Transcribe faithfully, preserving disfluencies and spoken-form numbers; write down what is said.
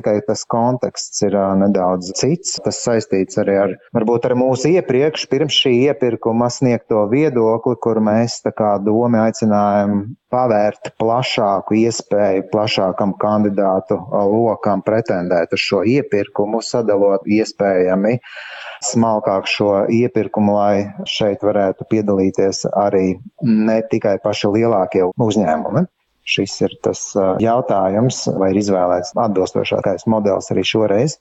tikai tas konteksts ir nedaudz cits. Tas saistīts arī ar, varbūt ar mūsu iepriekš, pirms šī iepirkuma sniegto viedokli, kur mēs tā kā domi aicinājam pavērt plašāku iespēju, plašākam kandidātu lokam pretendēt uz šo iepirkumu, sadalot iespējami smalkāk šo iepirkumu, lai šeit varētu piedalīties arī ne tikai paši lielākie uzņēmumi. Šis ir tas jautājums, vai ir izvēlēts atbilstošākais modelis arī šoreiz.